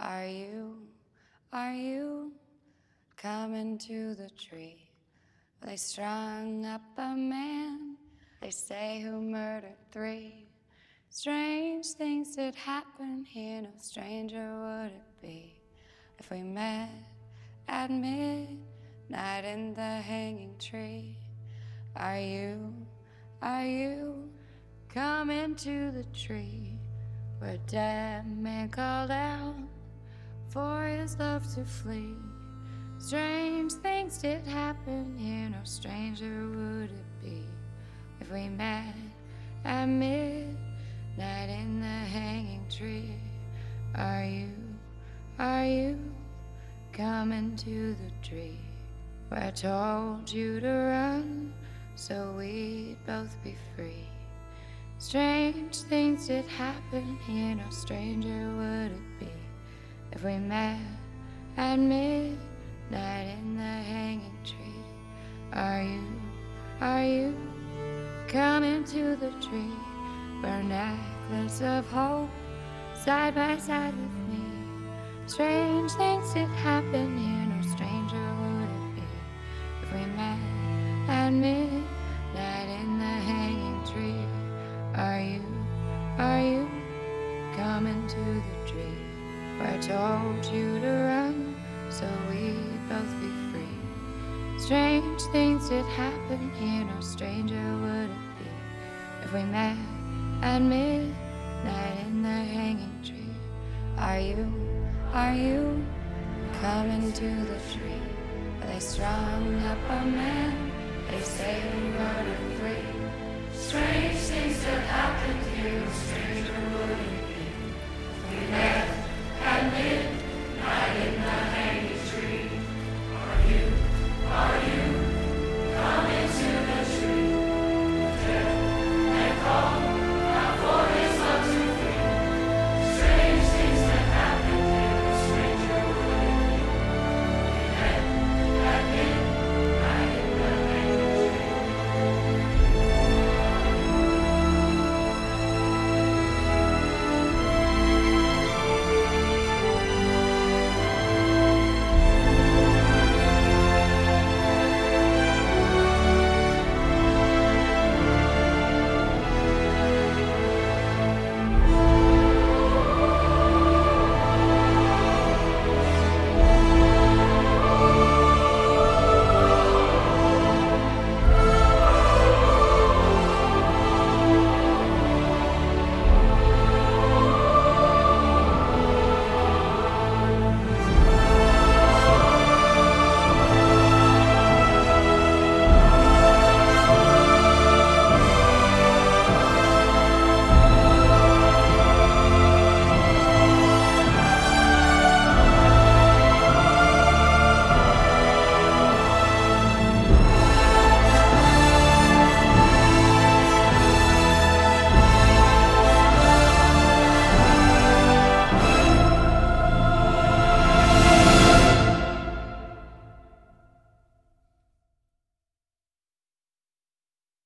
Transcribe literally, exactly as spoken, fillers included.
Are you, are you coming to the tree? They strung up a man, they say, who murdered three. Strange things did happen here, no stranger would it be if we met at midnight in the hanging tree. Are you, are you coming to the tree where a dead man called out for his love to flee? Strange things did happen here, no stranger would it be if we met at midnight in the hanging tree. Are you, are you coming to the tree where I told you to run so we'd both be free? Strange things did happen here, no stranger would it be if we met at midnight in the hanging tree. Are you, are you coming to the tree where a necklace of hope side by side with me? Strange things did happen here, no stranger would it be if we met at midnight in the hanging tree. Are you, are you coming to the tree where I told you to run so we'd both be free? Strange things did happen here, no stranger would it be if we met at midnight in the hanging tree. Are you, are you coming to the tree where they strung up a man, they say we murdered three? Strange things that happened here, no stranger would it be if we met